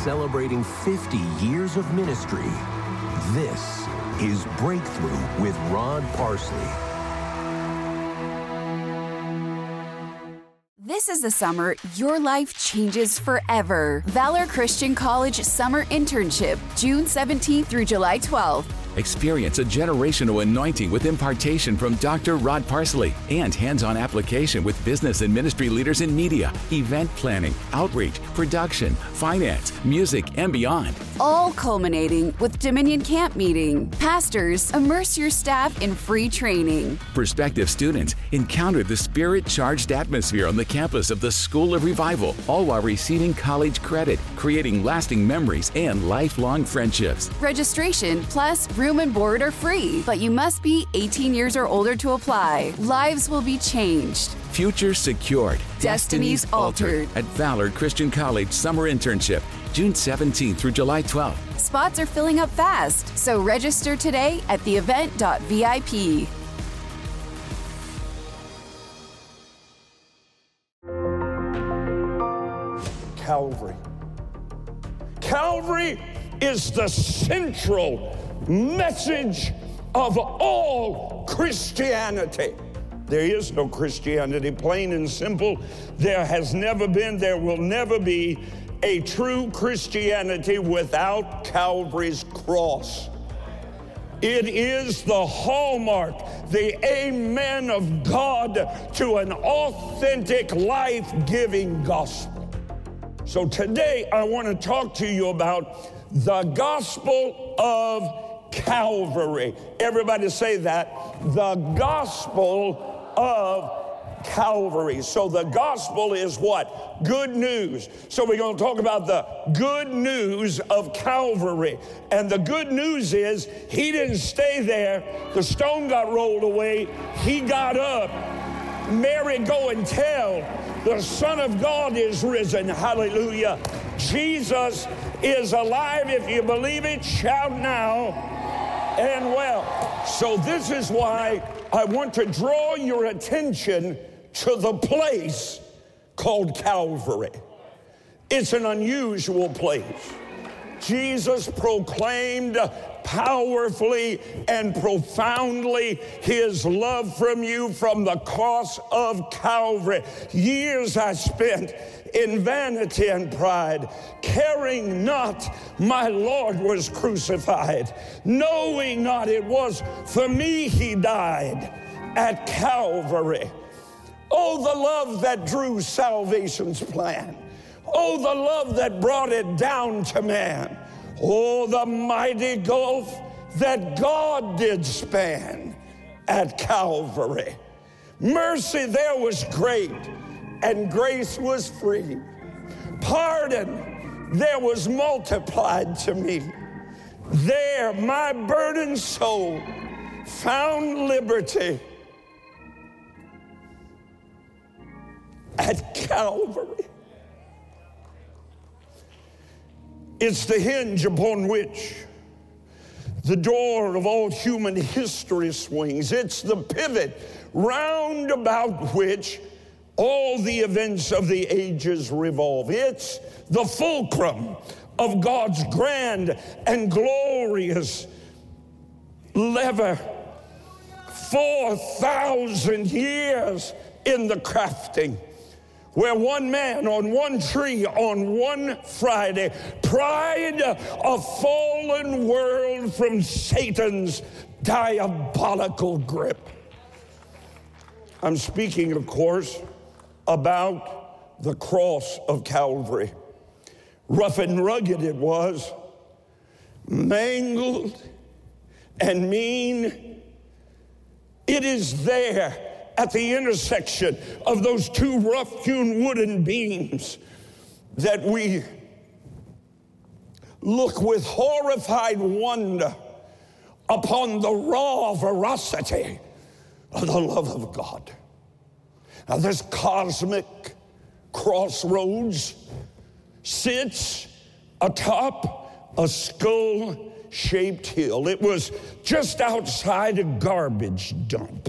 celebrating 50 years of ministry. This is Breakthrough with Rod Parsley. This is the summer your life changes forever. Valor Christian College Summer Internship, June 17th through July 12th. Experience a generational anointing with impartation from Dr. Rod Parsley and hands-on application with business and ministry leaders in media, event planning, outreach, production, finance, music, and beyond. All culminating with Dominion Camp Meeting. Pastors, immerse your staff in free training. Prospective students encounter the spirit-charged atmosphere on the campus of the School of Revival, all while receiving college credit, creating lasting memories and lifelong friendships. Registration plus room and board are free, but you must be 18 years or older to apply. Lives will be changed. Future secured. Destinies altered. At Valor Christian College Summer Internship, June 17th through July 12th. Spots are filling up fast, so register today at theevent.vip. Calvary. Calvary is the central message of all Christianity. There is no Christianity, plain and simple. There has never been, there will never be a true Christianity without Calvary's cross. It is the hallmark, the amen of God to an authentic, life-giving gospel. So today I want to talk to you about the gospel of Calvary. Everybody say that. The gospel of Calvary. So the gospel is what? Good news. So we're going to talk about the good news of Calvary. And the good news is he didn't stay there. The stone got rolled away. He got up. Mary, go and tell the Son of God is risen. Hallelujah. Jesus is alive. If you believe it, shout now and well. So this is why I want to draw your attention to the place called Calvary. It's an unusual place. Jesus proclaimed powerfully and profoundly his love from you from the cross of Calvary. Years I spent in vanity and pride, caring not my Lord was crucified, knowing not it was for me he died at Calvary. Oh, the love that drew salvation's plan. Oh, the love that brought it down to man. Oh, the mighty gulf that God did span at Calvary. Mercy there was great, and grace was free. Pardon there was multiplied to me. There my burdened soul found liberty at Calvary. It's the hinge upon which the door of all human history swings. It's the pivot round about which all the events of the ages revolve. It's the fulcrum of God's grand and glorious lever. 4,000 years in the crafting, where one man on one tree on one Friday pried a fallen world from Satan's diabolical grip. I'm speaking, of course, about the cross of Calvary. Rough and rugged it was, mangled and mean. It is there at the intersection of those two rough-hewn wooden beams that we look with horrified wonder upon the raw veracity of the love of God. Now, this cosmic crossroads sits atop a skull-shaped hill. It was just outside a garbage dump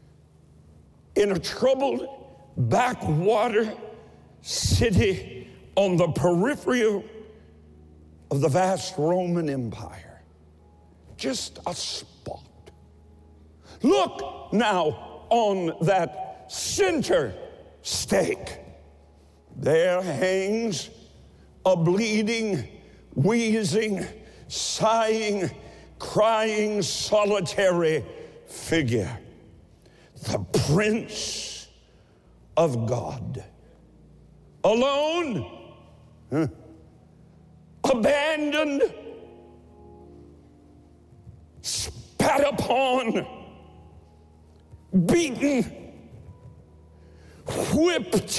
in a troubled backwater city on the periphery of the vast Roman Empire. Just a spot. Look now on that center stake. There hangs a bleeding, wheezing, sighing, crying, solitary figure. The Prince of God. Alone, abandoned, spat upon, beaten, whipped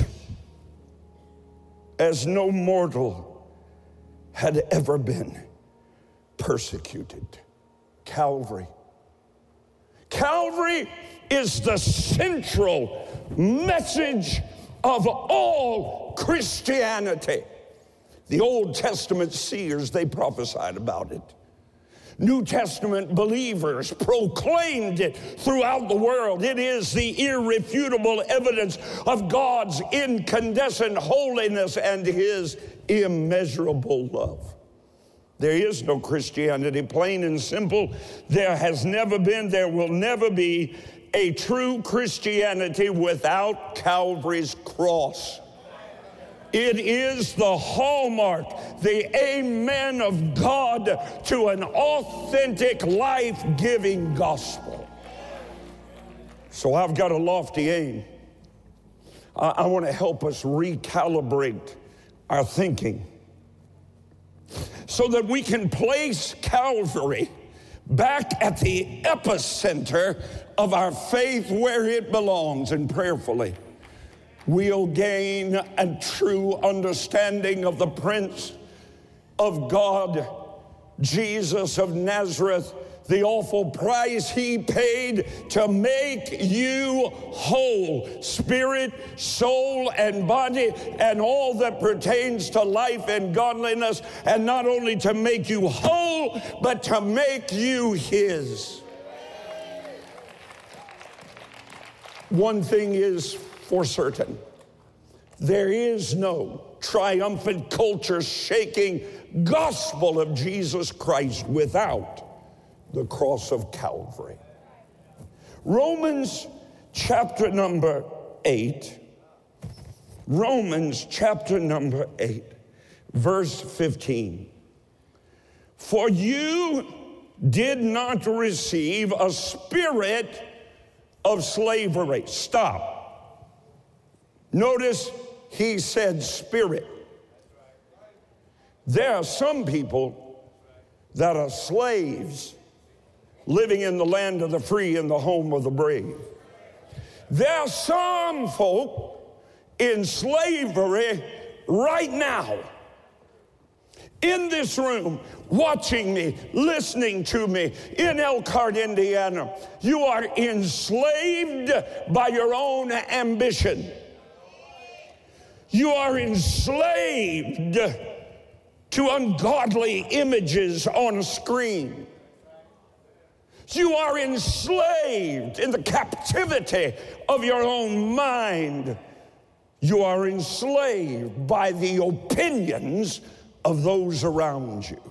as no mortal had ever been persecuted. Calvary. Calvary is the central message of all Christianity. The Old Testament seers, they prophesied about it. New Testament believers proclaimed it throughout the world. It is the irrefutable evidence of God's incandescent holiness and his immeasurable love. There is no Christianity, plain and simple. There has never been, there will never be a true Christianity without Calvary's cross. It is the hallmark, the amen of God to an authentic, life-giving gospel. So I've got a lofty aim. I want to help us recalibrate our thinking so that we can place Calvary back at the epicenter of our faith where it belongs, and prayerfully we'll gain a true understanding of the Prince of God, Jesus of Nazareth, the awful price he paid to make you whole, spirit, soul, and body, and all that pertains to life and godliness, and not only to make you whole, but to make you his. One thing is for certain: there is no triumphant, culture-shaking gospel of Jesus Christ without the cross of Calvary. Romans chapter number 8, Romans chapter number 8, verse 15. For you did not receive a spirit of slavery. Stop. Notice he said spirit. There are some people that are slaves living in the land of the free and the home of the brave. There are some folk in slavery right now, in this room, watching me, listening to me, in Elkhart, Indiana. You are enslaved by your own ambition. You are enslaved to ungodly images on a screen. You are enslaved in the captivity of your own mind. You are enslaved by the opinions of those around you.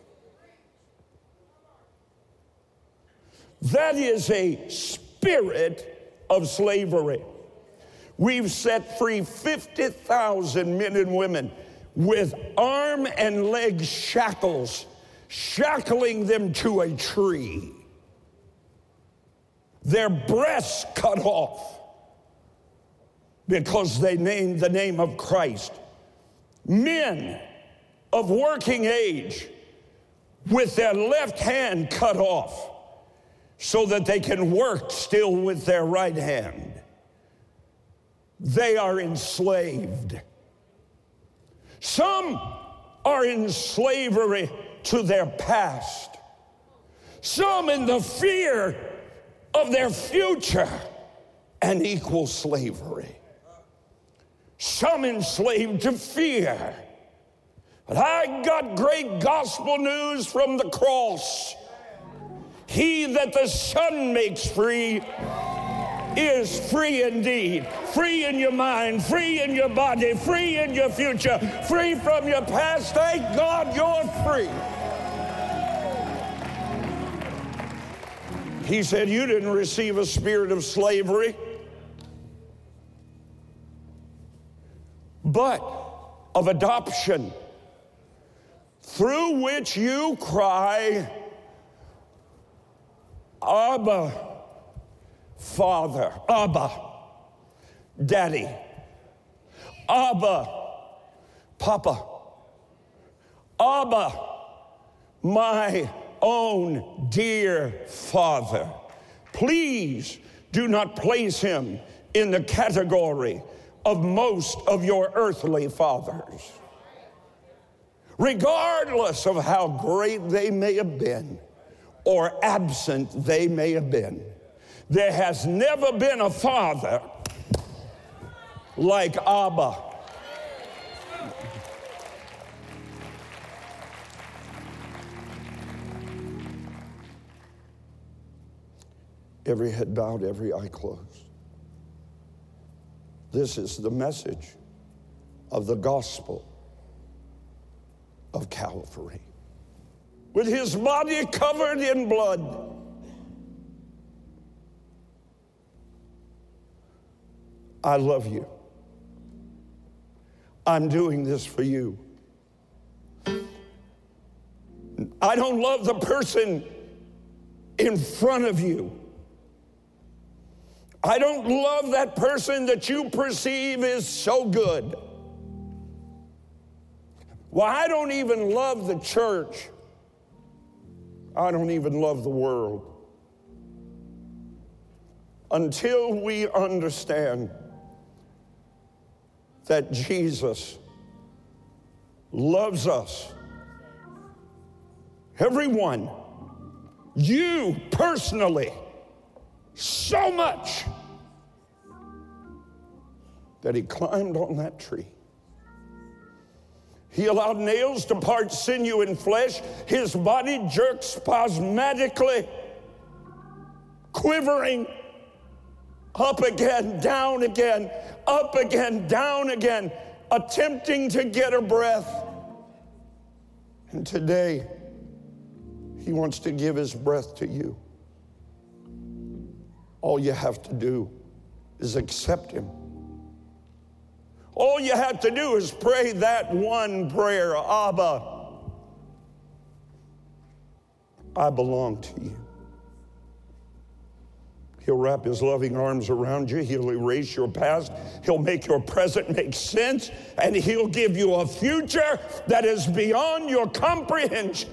That is a spirit of slavery. We've set free 50,000 men and women with arm and leg shackles, shackling them to a tree. Their breasts cut off because they named the name of Christ. Men of working age with their left hand cut off so that they can work still with their right hand. They are enslaved. Some are in slavery to their past. Some in the fear of their future and equal slavery. Some enslaved to fear. But I got great gospel news from the cross. He that the Son makes free is free indeed. Free in your mind, free in your body, free in your future, free from your past. Thank God you're free. He said, you didn't receive a spirit of slavery, but of adoption, through which you cry, Abba, Father. Abba, Daddy. Abba, Papa. Abba, my own dear Father. Please do not place him in the category of most of your earthly fathers. Regardless of how great they may have been or absent they may have been, there has never been a father like Abba. Every head bowed, every eye closed. This is the message of the gospel of Calvary. With his body covered in blood, I love you. I'm doing this for you. I don't love the person in front of you. I don't love that person that you perceive is so good. Well, I don't even love the church. I don't even love the world. Until we understand that Jesus loves us. Everyone, you personally, so much that he climbed on that tree. He allowed nails to part sinew and flesh. His body jerked spasmodically, quivering, up again, down again, up again, down again, attempting to get a breath. And today, he wants to give his breath to you. All you have to do is accept him. All you have to do is pray that one prayer, Abba, I belong to you. He'll wrap his loving arms around you. He'll erase your past. He'll make your present make sense. And he'll give you a future that is beyond your comprehension.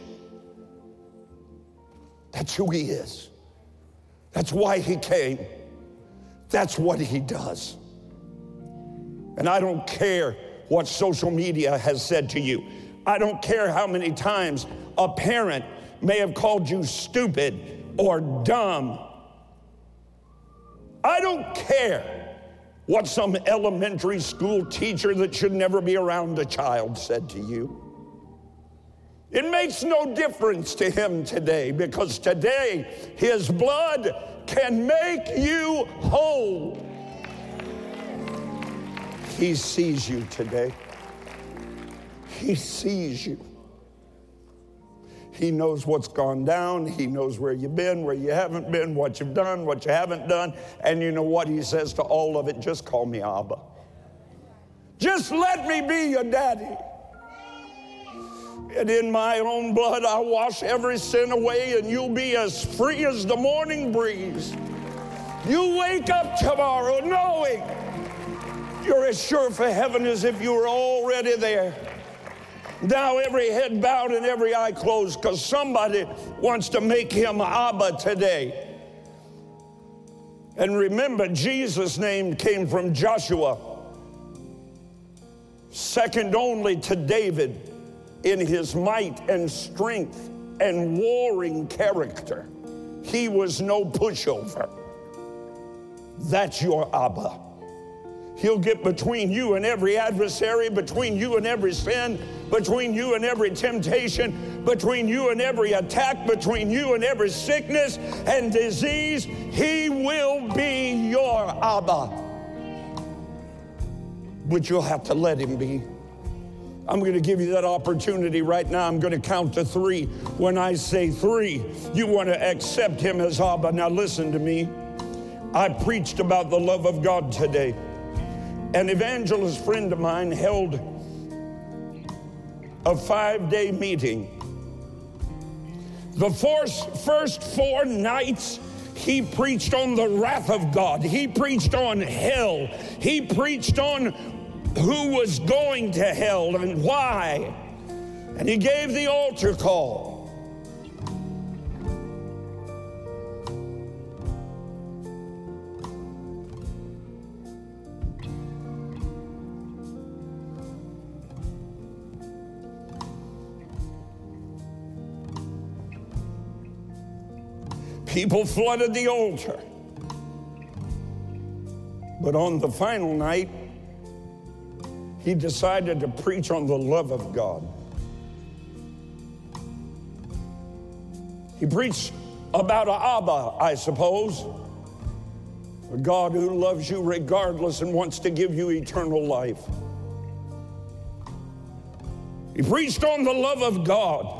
That's who he is. That's why he came. That's what he does. And I don't care what social media has said to you. I don't care how many times a parent may have called you stupid or dumb. I don't care what some elementary school teacher that should never be around a child said to you. It makes no difference to him today, because today his blood can make you whole. He sees you today. He sees you. He knows what's gone down. He knows where you've been, where you haven't been, what you've done, what you haven't done. And you know what he says to all of it? Just call me Abba. Just let me be your daddy. And in my own blood, I'll wash every sin away, and you'll be as free as the morning breeze. You wake up tomorrow knowing you're as sure for heaven as if you were already there. Now every head bowed and every eye closed, because somebody wants to make him Abba today. And remember, Jesus' name came from Joshua, second only to David in his might and strength and warring character. He was no pushover. That's your Abba. He'll get between you and every adversary, between you and every sin, between you and every temptation, between you and every attack, between you and every sickness and disease. He will be your Abba. But you'll have to let him be. I'm going to give you that opportunity right now. I'm going to count to 3. When I say 3, you want to accept him as Abba. Now listen to me. I preached about the love of God today. An evangelist friend of mine held a 5-day meeting. The first 4 nights, he preached on the wrath of God. He preached on hell. He preached on who was going to hell and why. And he gave the altar call. People flooded the altar. But on the final night, he decided to preach on the love of God. He preached about an Abba, I suppose, a God who loves you regardless and wants to give you eternal life. He preached on the love of God.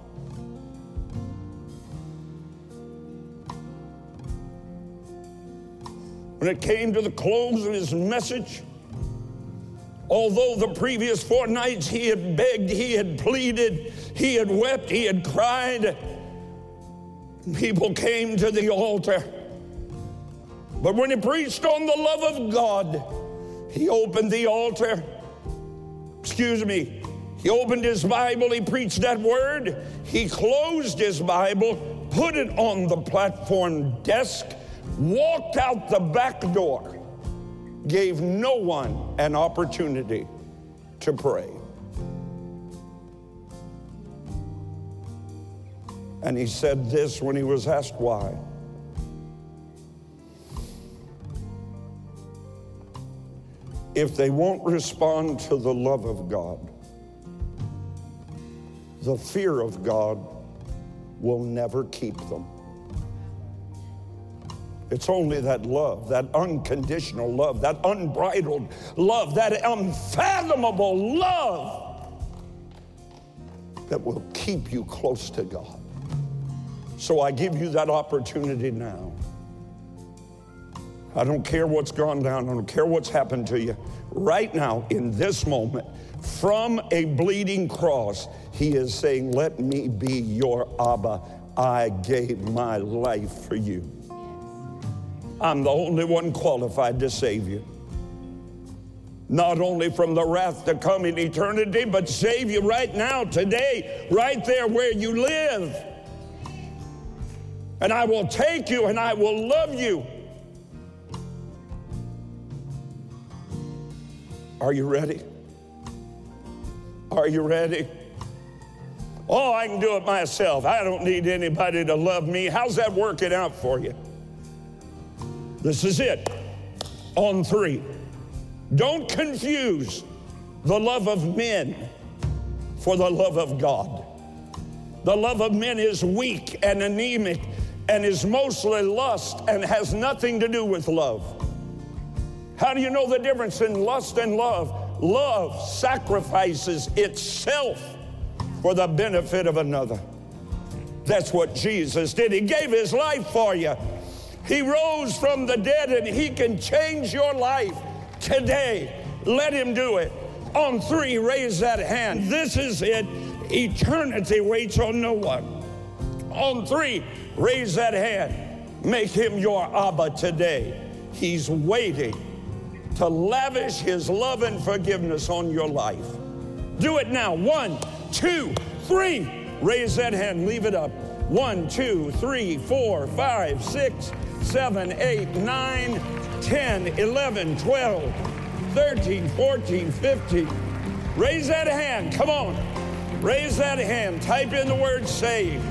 When it came to the close of his message, although the previous 4 nights he had begged, he had pleaded, he had wept, he had cried, people came to the altar. But when he preached on the love of God, he opened the altar. He opened his Bible, he preached that word, he closed his Bible, put it on the platform desk, walked out the back door, gave no one an opportunity to pray. And he said this when he was asked why. If they won't respond to the love of God, the fear of God will never keep them. It's only that love, that unconditional love, that unbridled love, that unfathomable love that will keep you close to God. So I give you that opportunity now. I don't care what's gone down. I don't care what's happened to you. Right now, in this moment, from a bleeding cross, he is saying, let me be your Abba. I gave my life for you. I'm the only one qualified to save you. Not only from the wrath to come in eternity, but save you right now, today, right there where you live. And I will take you and I will love you. Are you ready? Are you ready? Oh, I can do it myself. I don't need anybody to love me. How's that working out for you? This is it. On 3. Don't confuse the love of men for the love of God. The love of men is weak and anemic and is mostly lust and has nothing to do with love. How do you know the difference in lust and love? Love sacrifices itself for the benefit of another. That's what Jesus did. He gave his life for you. He rose from the dead and he can change your life today. Let him do it. On 3, raise that hand. This is it. Eternity waits on no one. On 3, raise that hand. Make him your Abba today. He's waiting to lavish his love and forgiveness on your life. Do it now. 1, 2, 3. Raise that hand. Leave it up. 1, 2, 3, 4, 5, 6, 7, 8, 9, 10, 11, 12, 13, 14, 15. Raise that hand. Come on. Raise that hand. Type in the word save.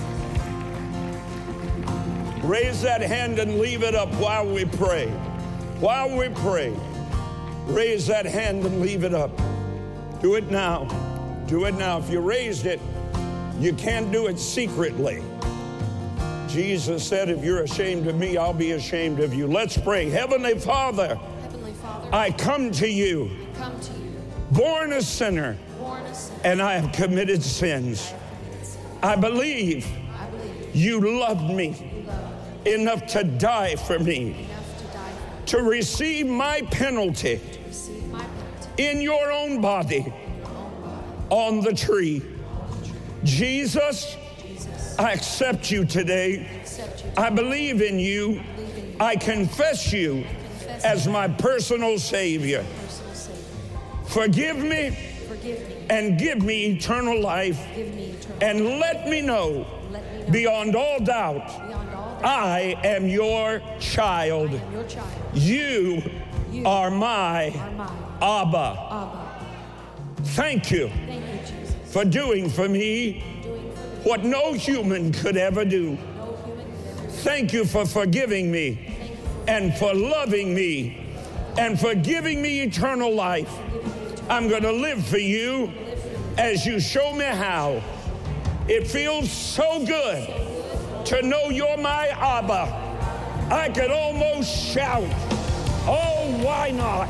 Raise that hand and leave it up while we pray. While we pray, raise that hand and leave it up. Do it now. Do it now. If you raised it, you can't do it secretly. Jesus said, if you're ashamed of me, I'll be ashamed of you. Let's pray. Heavenly Father, I come to you, born a sinner, and I have committed sins. I believe you loved me enough to die for me, to receive my penalty in your own body on the tree. Jesus, I accept you today. I believe in you. I confess you as my personal Savior. Forgive me and give me eternal life. And let me know beyond all doubt, I am your child. You are my Abba. Thank you for doing for me what no human could ever do. Thank you for forgiving me and for loving me and for giving me eternal life. I'm going to live for you as you show me how. It feels so good to know you're my Abba. I could almost shout, oh, why not?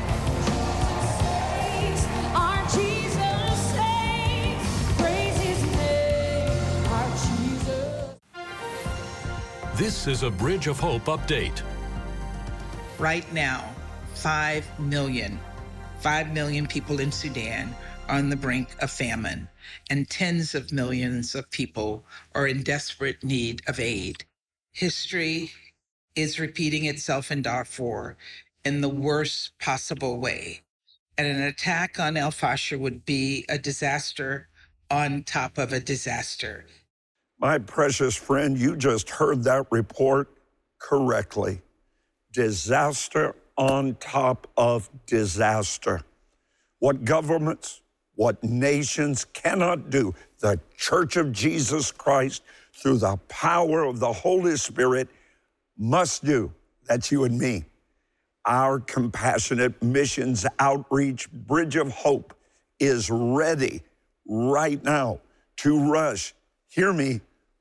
Our Jesus saves, praise his name, our Jesus. This is a Bridge of Hope update. Right now, 5 million people in Sudan are on the brink of famine, and tens of millions of people are in desperate need of aid. History is repeating itself in Darfur in the worst possible way. And an attack on El Fasher would be a disaster on top of a disaster. My precious friend, you just heard that report correctly. Disaster on top of disaster. What governments, what nations cannot do, the Church of Jesus Christ, through the power of the Holy Spirit, must do. That's you and me. Our compassionate missions outreach Bridge of Hope is ready right now to rush, hear me,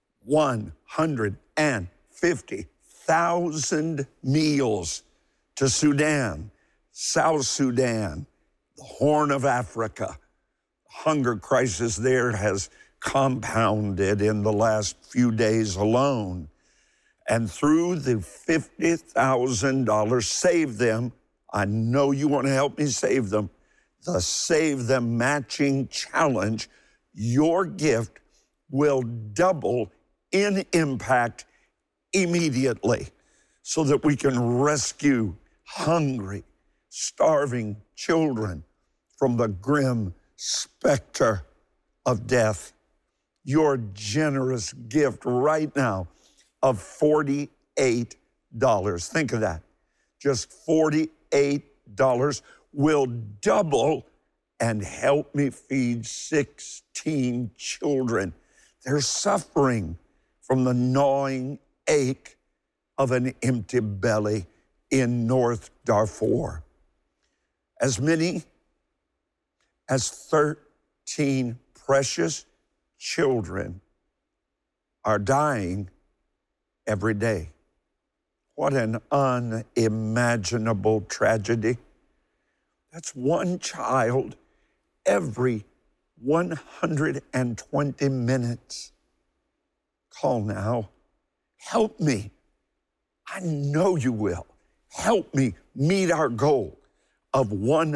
150,000 meals to Sudan, South Sudan, the Horn of Africa. The hunger crisis there has compounded in the last few days alone. And through the $50,000 Save Them, I know you want to help me save them, the Save Them Matching Challenge, your gift will double in impact immediately so that we can rescue hungry, starving children from the grim specter of death. Your generous gift right now of $48. Think of that. Just $48 will double and help me feed 16 children. They're suffering from the gnawing ache of an empty belly in North Darfur. As many as 13 precious children are dying every day. What an unimaginable tragedy. That's one child every 120 minutes. Call now. Help me. I know you will. Help me meet our goal of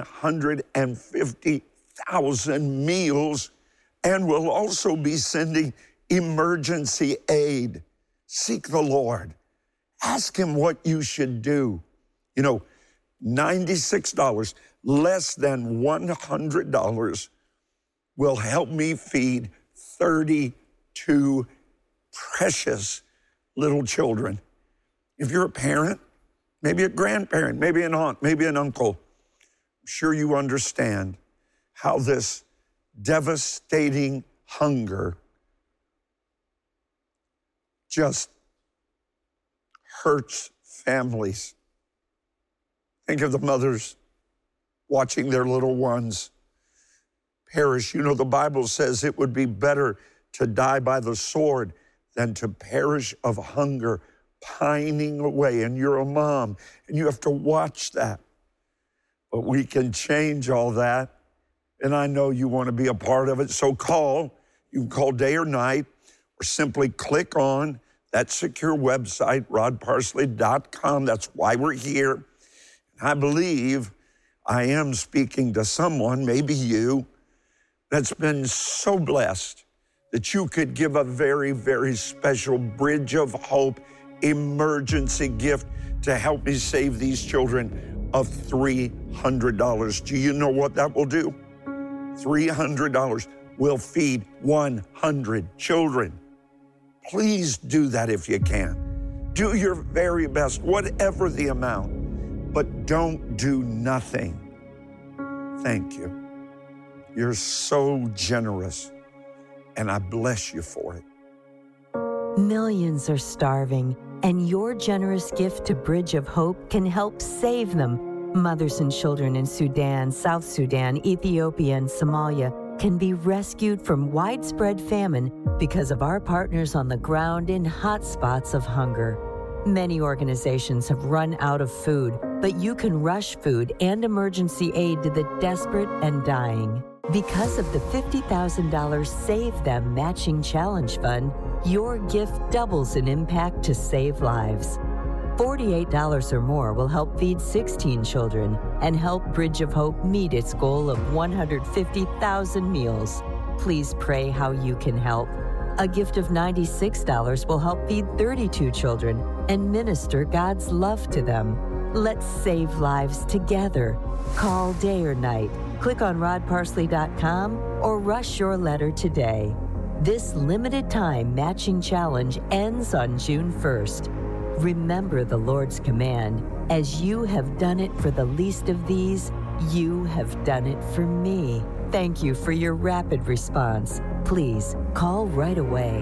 150,000 meals, and we'll also be sending emergency aid. Seek the Lord. Ask him what you should do. You know, $96, less than $100, will help me feed 32 precious little children. If you're a parent, maybe a grandparent, maybe an aunt, maybe an uncle, I'm sure you understand how this devastating hunger just hurts families. Think of the mothers watching their little ones perish. You know, the Bible says it would be better to die by the sword than to perish of hunger, pining away. And you're a mom, and you have to watch that. But we can change all that, and I know you want to be a part of it. So call. You can call day or night, or simply click on that secure website, rodparsley.com. That's why we're here. And I believe I am speaking to someone, maybe you, that's been so blessed that you could give a very, very special Bridge of Hope emergency gift to help me save these children of $300. Do you know what that will do? $300 will feed 100 children. Please do that if you can. Do your very best, whatever the amount, but don't do nothing. Thank you. You're so generous, and I bless you for it. Millions are starving, and your generous gift to Bridge of Hope can help save them. Mothers and children in Sudan, South Sudan, Ethiopia, and Somalia can be rescued from widespread famine because of our partners on the ground in hot spots of hunger. Many organizations have run out of food, but you can rush food and emergency aid to the desperate and dying. Because of the $50,000 Save Them Matching Challenge Fund, your gift doubles in impact to save lives. $48 or more will help feed 16 children and help Bridge of Hope meet its goal of 150,000 meals. Please pray how you can help. A gift of $96 will help feed 32 children and minister God's love to them. Let's save lives together. Call day or night. Click on rodparsley.com or rush your letter today. This limited time matching challenge ends on June 1st. Remember the Lord's command, as you have done it for the least of these, you have done it for me. Thank you for your rapid response. Please call right away.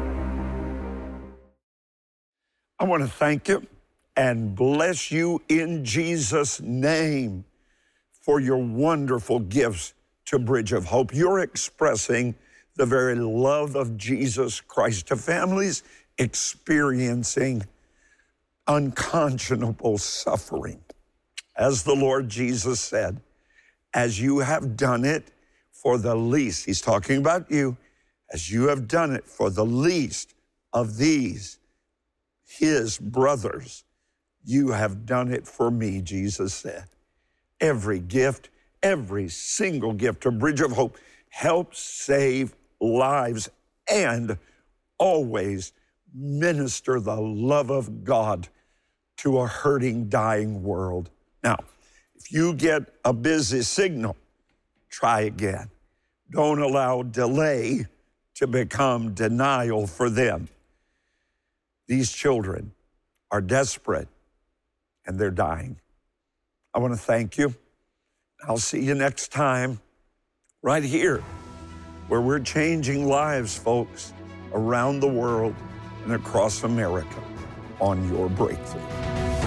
I want to thank you and bless you in Jesus' name for your wonderful gifts to Bridge of Hope. You're expressing the very love of Jesus Christ to families experiencing unconscionable suffering. As the Lord Jesus said, as you have done it for the least, he's talking about you, as you have done it for the least of these, his brothers, you have done it for me, Jesus said. Every gift, every single gift to Bridge of Hope helps save lives and always minister the love of God to a hurting, dying world. Now, if you get a busy signal, try again. Don't allow delay to become denial for them. These children are desperate and they're dying. I want to thank you. I'll see you next time right here where we're changing lives, folks, around the world and across America on Your Breakthrough.